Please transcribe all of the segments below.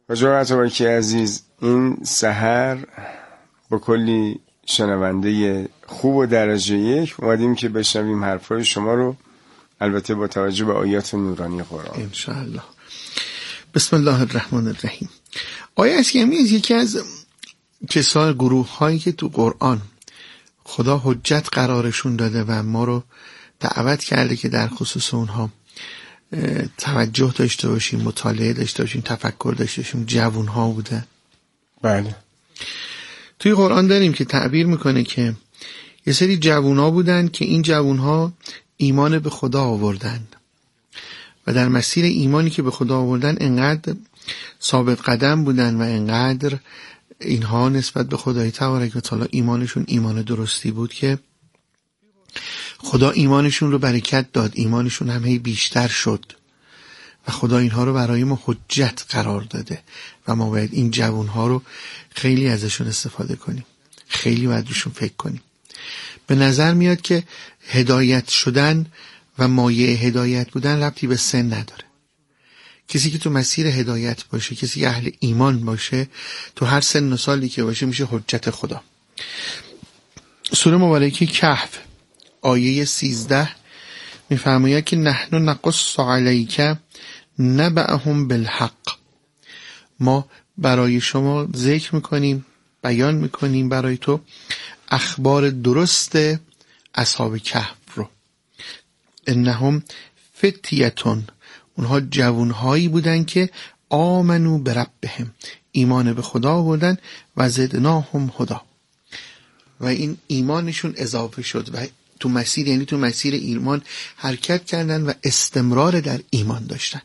حاج عطابکی عزیز، این سحر با کلی شنونده خوب و درجه یک اومدیم که بشنویم حرفای شما رو، البته با توجه به آیات نورانی قرآن انشاءالله. بسم الله الرحمن الرحیم. آیه اسکمی از یکی از کسان گروه هایی که تو قرآن خدا حجت قرارشون داده و ما رو دعوت کرده که در خصوص اونها توجه داشته باشیم، مطالعه داشته باشیم، تفکر داشته باشیم. جوون ها بودن. بله. توی قرآن داریم که تعبیر میکنه که یه سری جوون ها بودن که این جوون ها ایمان به خدا آوردن و در مسیر ایمانی که به خدا آوردن انقدر ثابت قدم بودن و انقدر اینها نسبت به خدای تبارک و تعالی ایمانشون ایمان درستی بود که خدا ایمانشون رو برکت داد، ایمانشون هم هی بیشتر شد و خدا اینها رو برای ما حجت قرار داده و ما باید این جوانها رو خیلی ازشون استفاده کنیم، خیلی باید روشون فکر کنیم. به نظر میاد که هدایت شدن و مایه هدایت بودن ربطی به سن نداره. کسی که تو مسیر هدایت باشه، کسی که اهل ایمان باشه، تو هر سن و سالی که باشه میشه حجت خدا. سوره مبارکه کهف آیه 13 میفرماید که نحن نقص علیک نبأهم بالحق، ما برای شما ذکر میکنیم، بیان میکنیم برای تو اخبار درست اصحاب کهف رو. انهم فتیتون، اونها جوانهایی بودن که آمنو بربهم، ایمان به خدا آوردن و زدناهم هدی، و این ایمانشون اضافه شد و تو مسیر، یعنی تو مسیر ایمان حرکت کردن و استمرار در ایمان داشتن.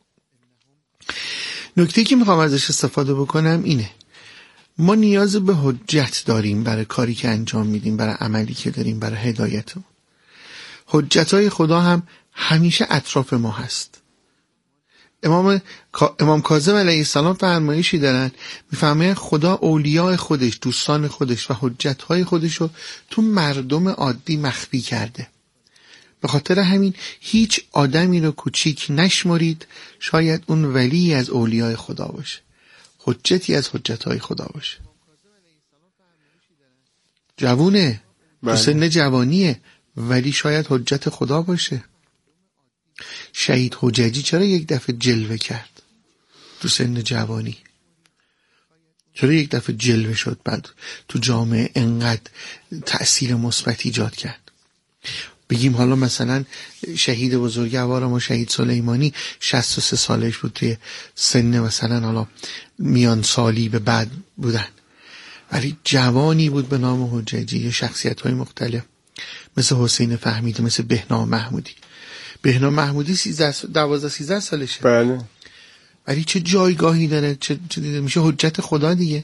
نکته که میخوام ازش استفاده بکنم اینه، ما نیاز به حجت داریم برای کاری که انجام میدیم، برای عملی که داریم، برای هدایتمون. حجتهای خدا هم همیشه اطراف ما هست. امام کاظم علیه السلام فرمایشی دارن، میفهمه خدا اولیاء خودش، دوستان خودش و حجتهای خودش رو تو مردم عادی مخفی کرده. به خاطر همین هیچ آدمی رو کوچیک نشمرید، شاید اون ولی از اولیاء خدا باشه، حجتی از حجتهای خدا باشه. جوونه، تو سن جوانیه، ولی شاید حجت خدا باشه. شهید حججی چرا یک دفعه جلوه کرد تو سن جوانی؟ چرا یک دفعه جلوه شد، بعد تو جامعه انقدر تأثیر مثبت ایجاد کرد؟ بگیم حالا مثلا شهید بزرگوار ما شهید سلیمانی 63 سالش بود، توی سن مثلا حالا میان سالی به بعد بودن، ولی جوانی بود به نام حججی. یا شخصیت های مختلف مثل حسین فهمیدی، مثل بهنام محمودی. بهنام محمودی 12-13 سالشه، بله، ولی چه جایگاهی داره، چه میشه حجت خدا دیگه.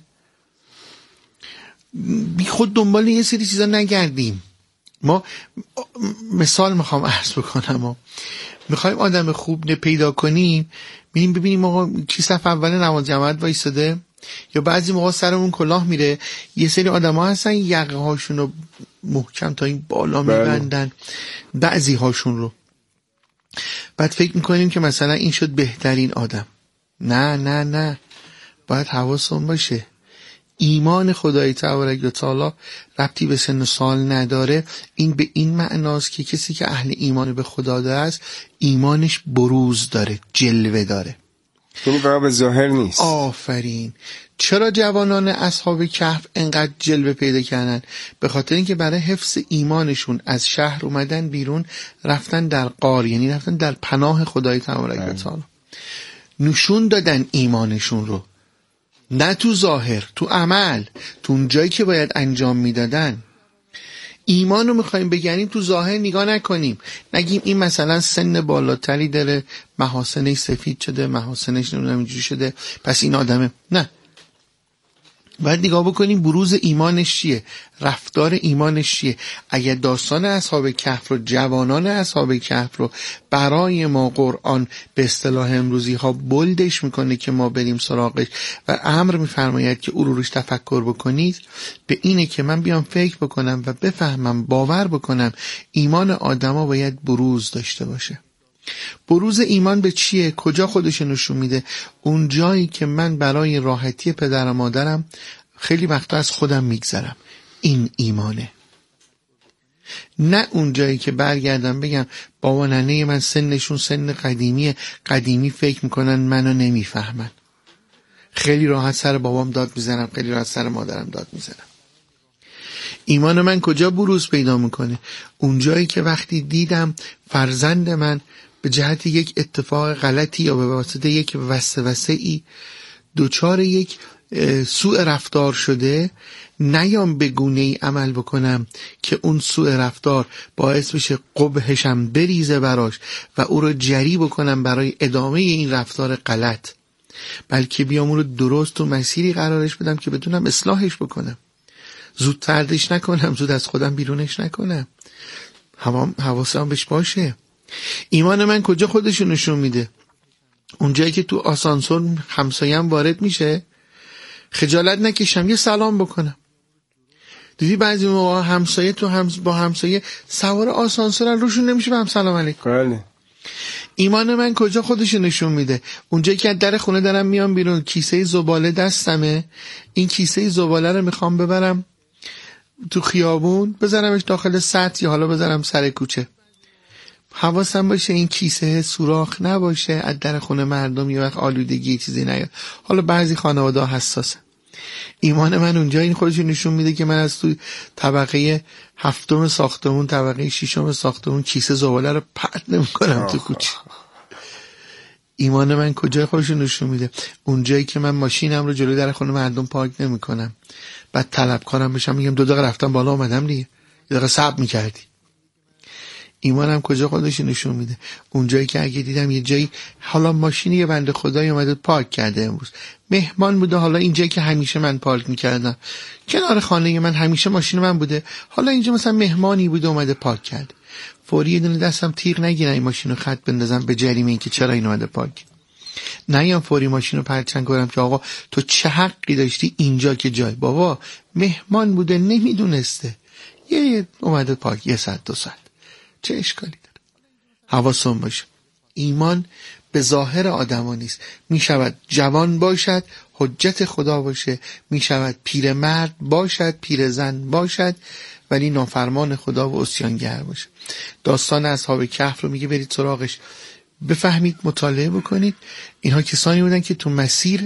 بی خود دنبال یه سری چیزا نگردیم. ما مثال میخوام عرض بکنم، ما میخوایم آدم خوب پیدا کنیم، میریم ببینیم آقا کی صف اول نماز جماعت وایساده، یا بعضی موقع سرمون کلاه میره، یه سری آدم‌ها هستن یقه هاشون رو محکم تا این بالا میبندن، بعضی هاشون رو، بعد فکر میکنیم که مثلا این شد بهترین آدم. نه نه نه، باید حواسمون باشه ایمان خدای تبارک و تعالی ربطی به سن و سال نداره. این به این معناست که کسی که اهل ایمان به خدا داره است، ایمانش بروز داره، جلوه داره، یعنی فقط به ظاهر نیست. آفرین. چرا جوانان اصحاب کهف انقدر جلوه پیدا کردن؟ به خاطر اینکه برای حفظ ایمانشون از شهر اومدن بیرون، رفتن در غار، یعنی رفتن در پناه خدای تبارک و تعالی، نشون دادن ایمانشون رو، نه تو ظاهر، تو عمل، تو اون جایی که باید انجام میدادن. ایمان رو میخوایم بگنیم، تو ظاهر نگاه نکنیم، نگیم این مثلا سن بالاتری داره، محاسنش سفید شده، محاسنش نمیدونم اینجوری شده، پس این آدمه. نه، باید نگاه بکنیم بروز ایمانش چیه، رفتار ایمانش چیه. اگر داستان اصحاب کهف رو، جوانان اصحاب کهف رو برای ما قرآن به اصطلاح امروزی ها بلدش میکنه که ما بریم سراغش و امر میفرماید که او رو روش تفکر بکنید، به اینه که من بیام فکر بکنم و بفهمم، باور بکنم ایمان آدما باید بروز داشته باشه. بروز ایمان به چیه؟ کجا خودش نشون میده؟ اون جایی که من برای راحتی پدر و مادرم خیلی وقتا از خودم میگذرم، این ایمانه. نه اون جایی که برگردم بگم بابا ننه من سنشون سن قدیمیه، قدیمی فکر میکنن منو نمیفهمن، خیلی راحت سر بابام داد میزنم، خیلی راحت سر مادرم داد میزنم. ایمان من کجا بروز پیدا میکنه؟ اون جایی که وقتی دیدم فرزند من به جهت یک اتفاق غلطی یا به واسطه یک وسوسه‌ای دچار یک سوء رفتار شده، نیام به گونه‌ای عمل بکنم که اون سوء رفتار باعث بشه قبحشم بریزه براش و او رو جری بکنم برای ادامه این رفتار غلط، بلکه بیام اون رو درست و مسیری قرارش بدم که بتونم اصلاحش بکنم، زود تردش نکنم، زود از خودم بیرونش نکنم، حواسم بهش باشه. ایمان من کجا خودشو نشون میده؟ اونجایی که تو آسانسور همسایم وارد میشه خجالت نکشم یه سلام بکنم. دیدی بعضی موقع همسایه با همسایه سوار آسانسورن روشون نمیشه به هم سلام علیکم. بله. ایمان من کجا خودشو نشون میده؟ اونجایی که از در خونه دارم میام بیرون، کیسه زباله دستمه، این کیسه زباله رو میخوام ببرم تو خیابون بذارمش داخل سطح یا حالا بذارم سر کوچه، حواسم باشه این کیسه سوراخ نباشه، از در خونه مردم یه وقت آلودگی چیزی نیاد. حالا بعضی خانواده حساسه. ایمان من اونجا این خودش نشون میده که من از تو طبقه 7م ساختمون، طبقه 6م ساختمون کیسه زباله رو پرت نمی‌کنم تو کوچه. ایمان من کجا خودش نشون میده؟ اونجایی که من ماشینم رو جلوی در خونه مردم پارک نمی‌کنم، بعد طلبکارم بشم میگم 2 دقیقه رفتم بالا اومدم دیگه، 1 دقیقه صبر می‌کردی. ایمانم کجا خودش نشون میده؟ اونجایی که اگه دیدم یه جایی حالا ماشینی یه بنده خدایی اومده پارک کرده، امروز مهمان بوده، حالا اینجایی که همیشه من پارک میکردم کنار خانه من همیشه ماشین من بوده، حالا اینجا مثلا مهمانی بوده اومده پارک کرده، فوری یه دونه دستم تیغ نگیرم این ماشین رو خط بندازم به جریمه این که چرا این اومده پارک، نیام فوری ماشین رو پرچنگ کنم که آقا تو چه حقی داشتی اینجا که جای، بابا مهمان بوده نمیدونسته یه اومده پارک 1 ساعت 2 ساعت، چه اشکالی داره؟ حواسم باشه. ایمان به ظاهر آدما نیست، می شود جوان باشد حجت خدا باشه، می شود پیرمرد باشد پیرزن باشد ولی نافرمان خدا و عصیانگر باشه. داستان اصحاب کهف رو میگه برید سراغش بفهمید، مطالعه بکنید. اینها کسانی بودن که تو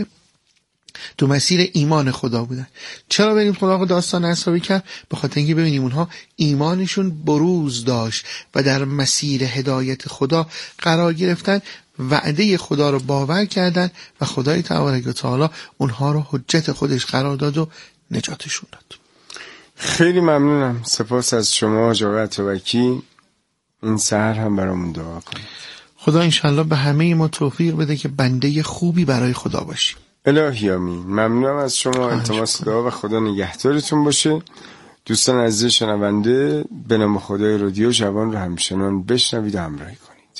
مسیر ایمان خدا بودن. چرا بریم خدا داستان اصحاب کهف؟ به خاطر اینکه ببینیم اونها ایمانشون بروز داشت و در مسیر هدایت خدا قرار گرفتن، وعده خدا رو باور کردن و خدای تبارک و تعالی اونها رو حجت خودش قرار داد و نجاتشون داد. خیلی ممنونم. سپاس از شما آقای اتابکی. این سحر هم برامون دعا کنید. خدا انشالله به همه ما توفیق بده که بنده خوبی برای خدا باشیم. الهی آمین. ممنونم از شما. التماس دعا و خدا نگهدارتون باشه. دوستان عزیز شنونده، به نام خدای رادیو جوان رو همچنان بشنوید و همراهی کنید.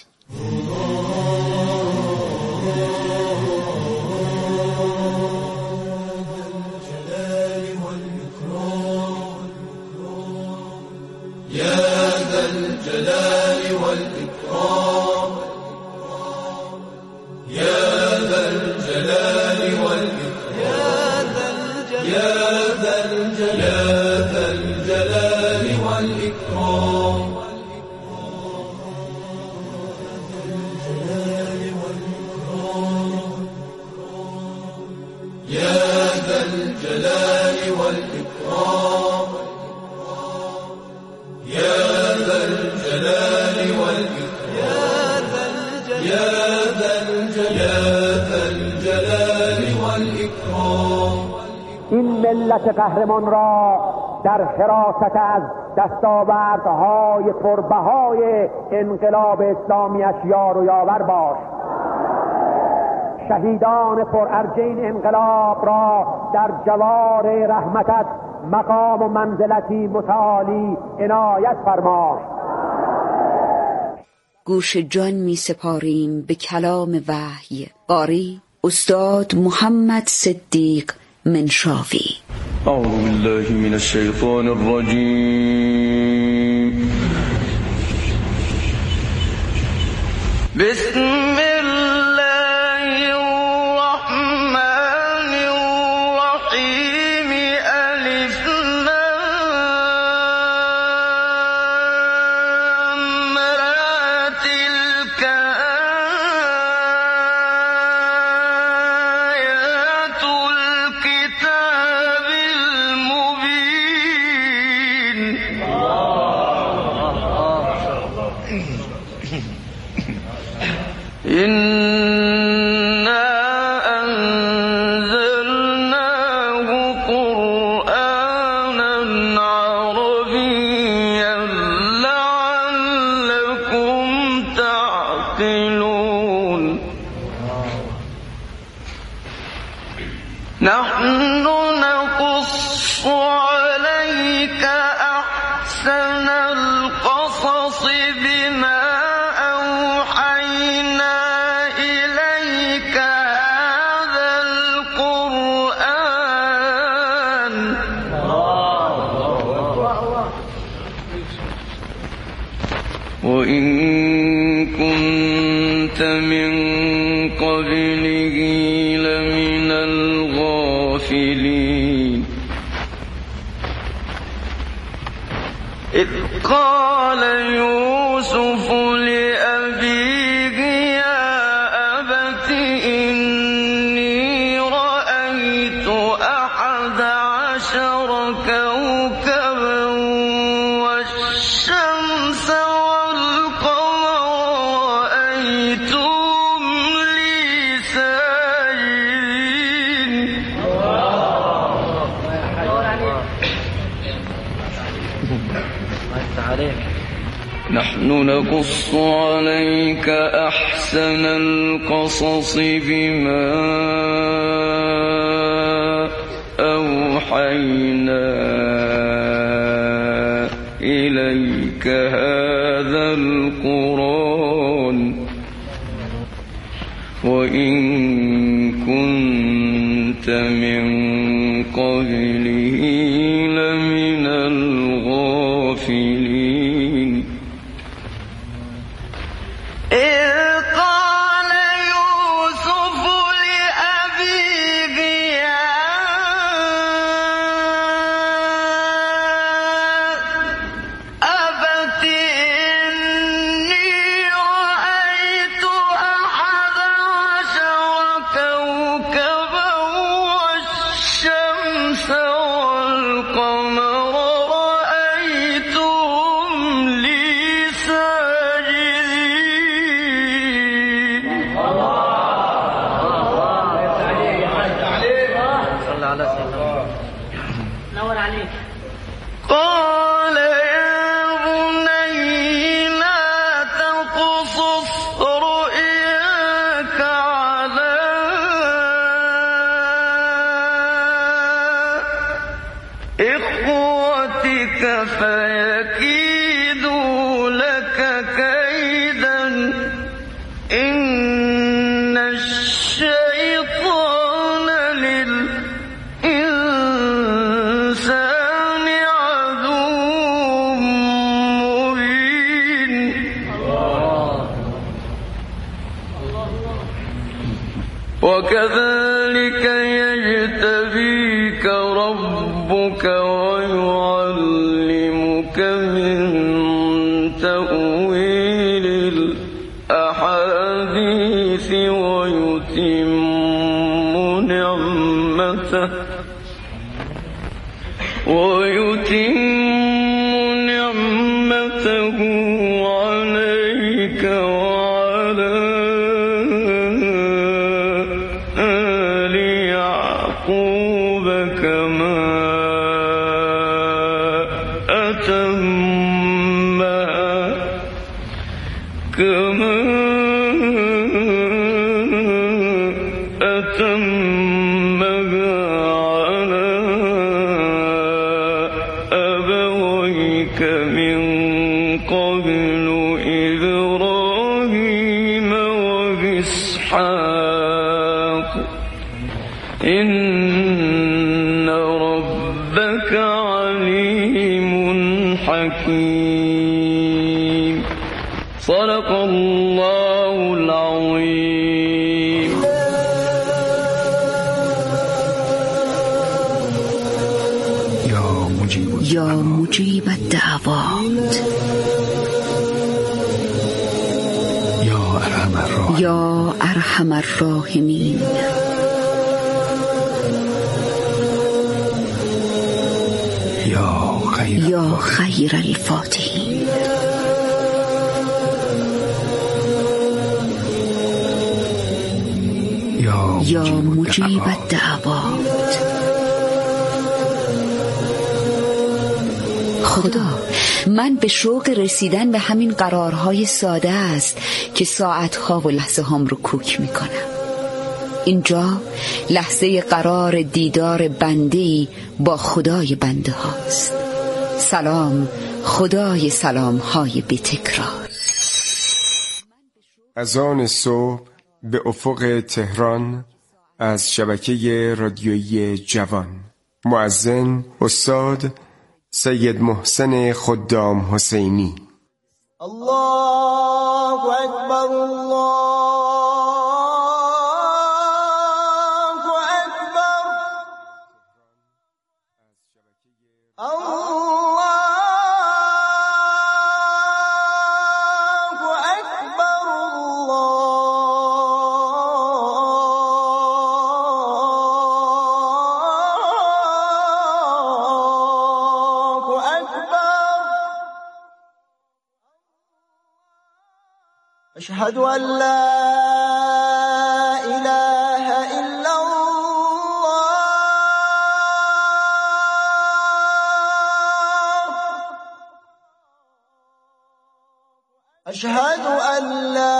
این ملت قهرمان را در حراست از دستاوردهای پربهای انقلاب اسلامیش یار و یاور باش. شهیدان پرارج این انقلاب را در جوار رحمتت مقام و منزلتی متعالی عنایت فرما. گوش جان می سپاریم به کلام وحی. قاری استاد محمد صدیق منشاوی. اعوذ بالله من الشیطان الرجیم. بسم الله الرحمن الرحيم ألف لام را تلك آيات الكتاب المبين إنا أنزلناه قرآنا عربيا لعلكم تعقلون نحن نقص عليك أحسن القصص بما أوحينا إليك هذا القرآن وإن كنت من قبله لمن الغافلين إذ قال يوسف لأبيه يا أبت إني رأيت 11 كوكبا والشمس والقمر رأيتهم لي ساجدين نحن نقص عليك أحسن القصص بما أوحينا إليك هذا القرآن وإن كنت من قبله لمن الغافلين إذ قال يوسف لأبيه يا أبت إني رأيت 11 كوكبا والشمس والقمر رأيتهم لي ساجدين قال يا بني لا تقصص رؤياك على إخوتك فيكيدوا لك كيدا إن الشيطان للإنسان عدو مبين وكذلك يجتبيك ربك ويعلمك من تأويل الأحاديث ويتم نعمته عليك وعلى آل يعقوب كما أتمها على أبويك من قبل إبراهيم وإسحاق إن ربك عليم حكيم. صدق الله یا مجیب الدعوات یا ارحم الراحمین یا خیر الفاتحین یا مجیب الدعوات. خدا، من به شوق رسیدن به همین قرارهای ساده است که ساعتها و لحظه هام رو کوک میکنم. اینجا لحظه قرار دیدار بنده‌ای با خدای بنده هاست. سلام خدای سلام های بی تکرار. از آن صبح به افق تهران از شبکه رادیویی جوان. مؤذن استاد سید محسن خدام حسینی. الله اکبر الله اکبر الله اکبر الله اکبر. أشهد أن لا إله إلا الله. أشهد أن لا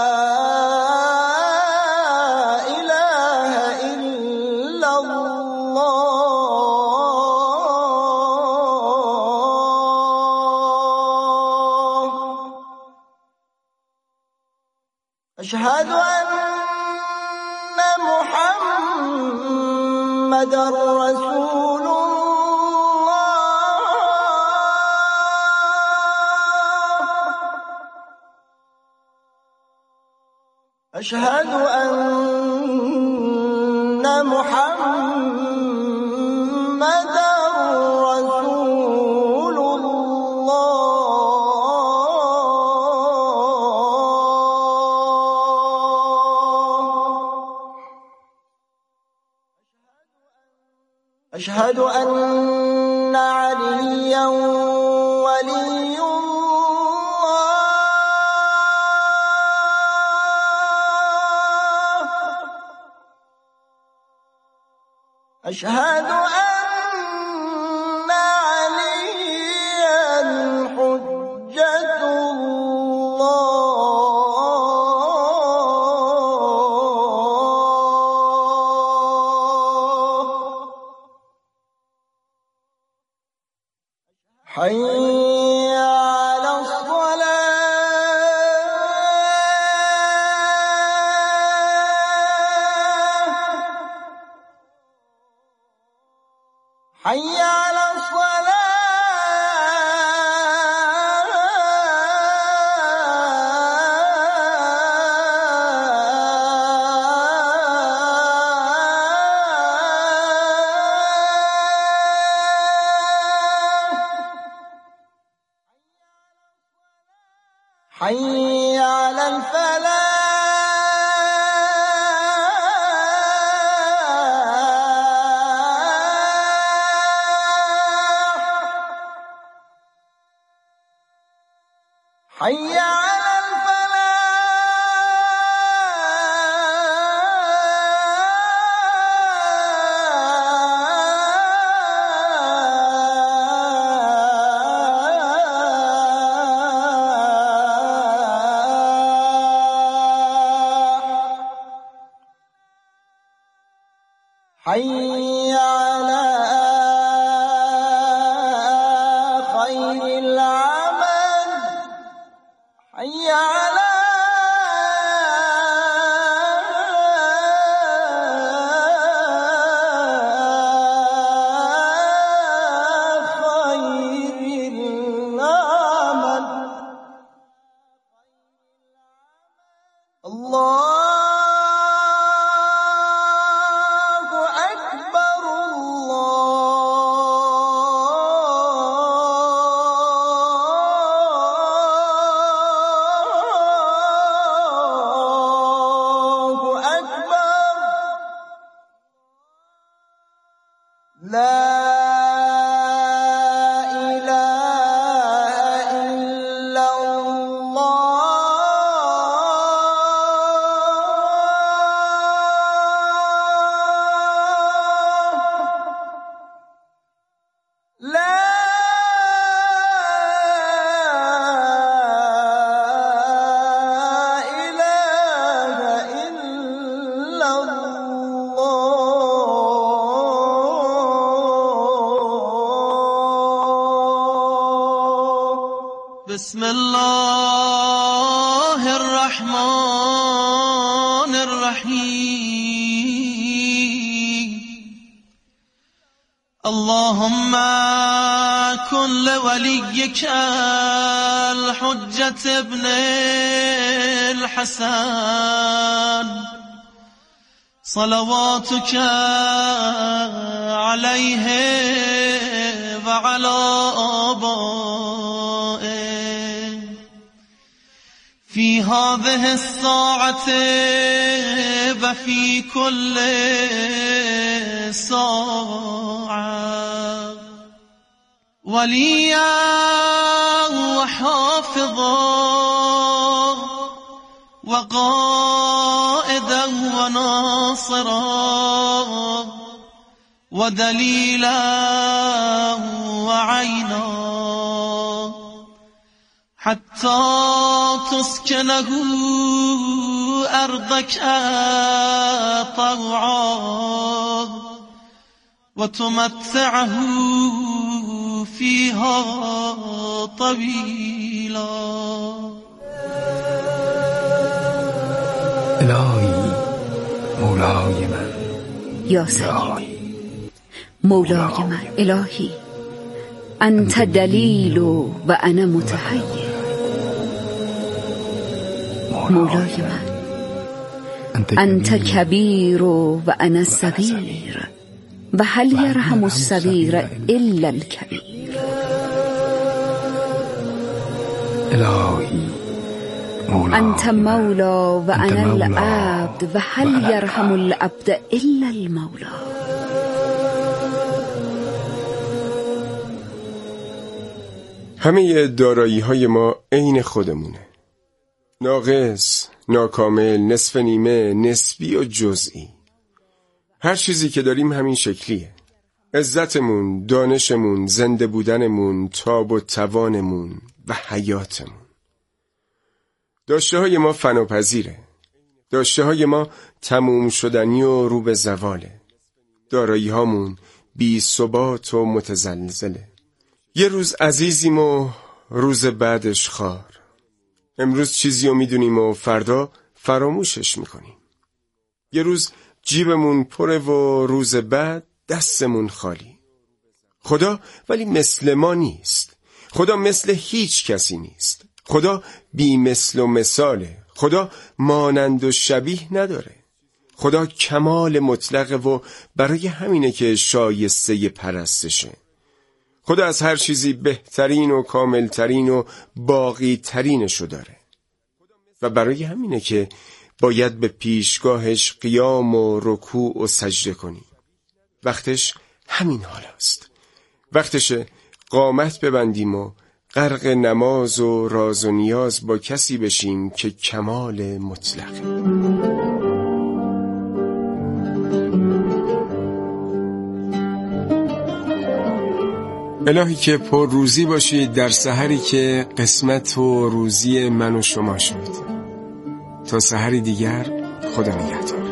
إله إلا الله. أشهد أن محمد رسول الله. أشهد أن محمد رسول الله. أشهد أن عليا ولي الله. أشهد أن عليا حجة الله. حي على الصلاة. حي على الصلاة. حي على الفلاح. حي على الفلاح. حي على خير العمل. حي على خير العمل. الله أكبر الله بسم الله الرحمن الرحیم اللهم كن لوليك الحجة ابن الحسن صلواتك عليه وعلى آبائه في هذه الساعة وفي كل ساعة وليا وحافظا وقائدا وناصرا ودليلا وعينا حتى تسكنه أرضك طوعا وتمتعه فيها طويلا الهی مولای من یا سیدی مولای من الهی انت دلیل و انا متحیر مولای من انت کبیر و انا صغیر و هل یرحم الصغیر الا الکبیر الهی انت مولا و انا العبد و هل یرحم العبد الا المولا همه دارایی های ما عین خودمونه، ناقص، ناکامل، نصف نیمه، نسبی و جزئی. هر چیزی که داریم همین شکلیه. عزتمون، دانشمون، زنده بودنمون، تاب و توانمون و حیاتمون. داشته های ما فناپذیره. داشته های ما تموم شدنی و رو به زواله. دارایی هامون بی ثبات و متزلزله. یه روز عزیزیم و روز بعدش خار. امروز چیزی رو میدونیم و فردا فراموشش میکنیم. یه روز جیبمون پره و روز بعد دستمون خالی. خدا ولی مثل ما نیست. خدا مثل هیچ کسی نیست. خدا بی مثل و مثاله. خدا مانند و شبیه نداره. خدا کمال مطلقه و برای همینه که شایسته پرستشه. خدا از هر چیزی بهترین و کاملترین و باقی ترینشو داره و برای همینه که باید به پیشگاهش قیام و رکوع و سجده کنیم. وقتش همین حال است. وقتش قامت ببندیم و غرق نماز و راز و نیاز با کسی بشیم که کمال مطلقه. الهی که پر روزی باشید در سحری که قسمت و روزی من و شما شد. تا سحری دیگر خدا نگهدار.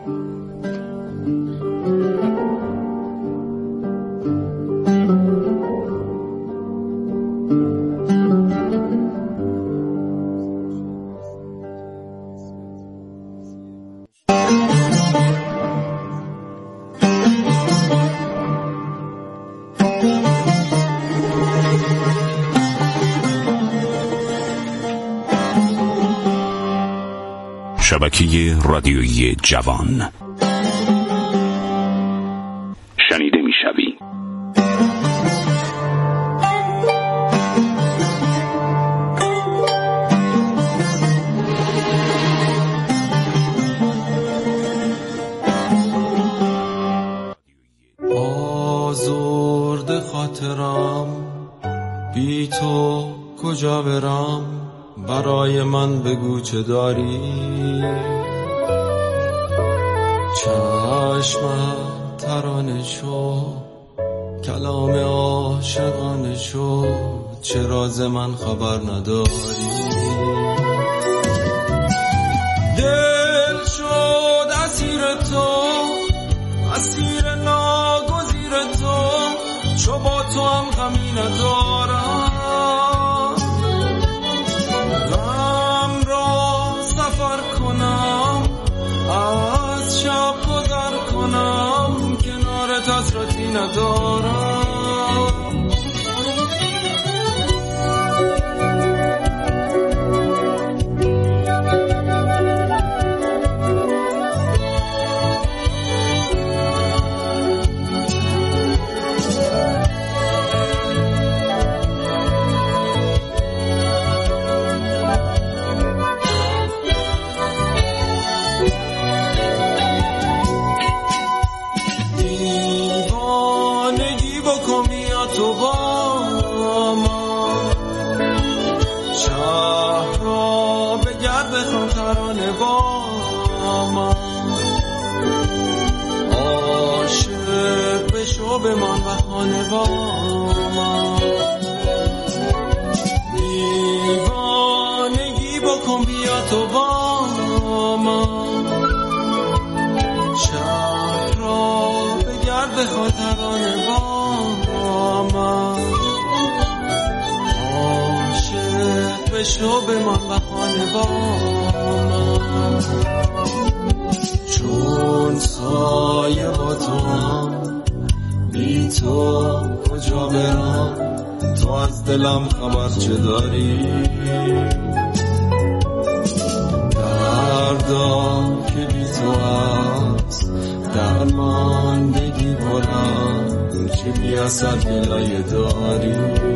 شبکه رادیویی جوان شنیده میشوی. خاطرم، بی تو کجا برم؟ برای من بگو چه داری. چشمت ترانه شد، کلام عاشقانه شد، چرا ز من خبر نداری؟ دل شد اسیر تو، اسیر ناگزیر تو، چو با تو هم غمی ندارم. غم را سفر کنم، از شب گذر کنم، کنارت حسرتی ندارم. تو با من شهر را بگرد بخوان ترانه با من، عاشق بشو به من بهانه با من. دیوانگی بکن بیا تو با من، شهر را بگرد بخوان ترانه با من، عاشق بشو به من بهانه با من. چون سایه با تو هم، بی تو کجا برم؟ تو از دلم خبر چه داری؟ دردا که بی تو هست، درماندگی برم، چه بی اثر گلایه داری.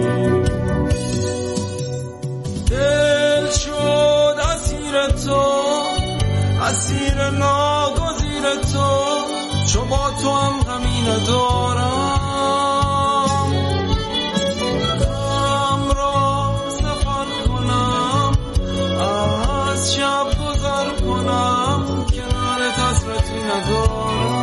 دل شد اسیر تو، اسیر ناگزیر تو، چو با تو هم غمی ندارم. غم را سفر کنم، از شب گذر کنم، کنارت حسرتی ندارم.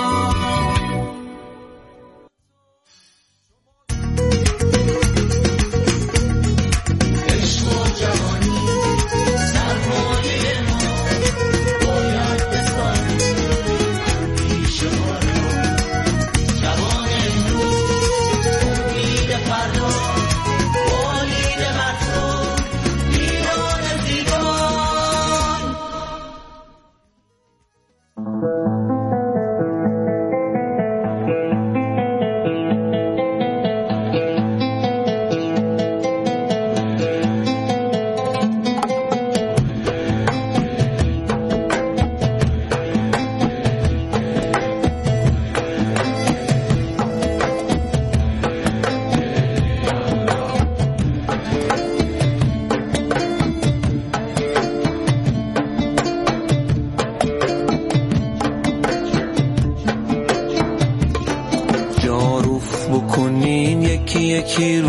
یکی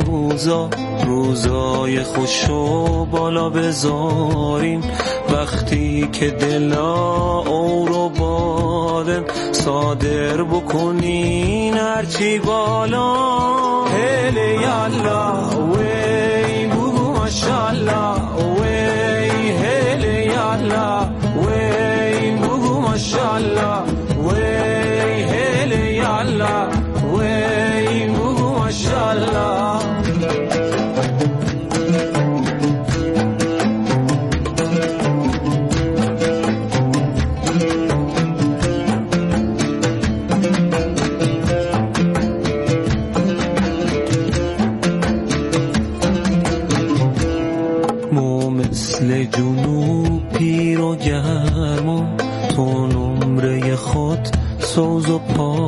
روزای خوشو بالا بذاریم، وقتی که دلا اورو بادن صادر بکنین هرچی بالا. هلی یالا وی بگو ماشالله، وی هلی یالا وی بگو ماشالله، وی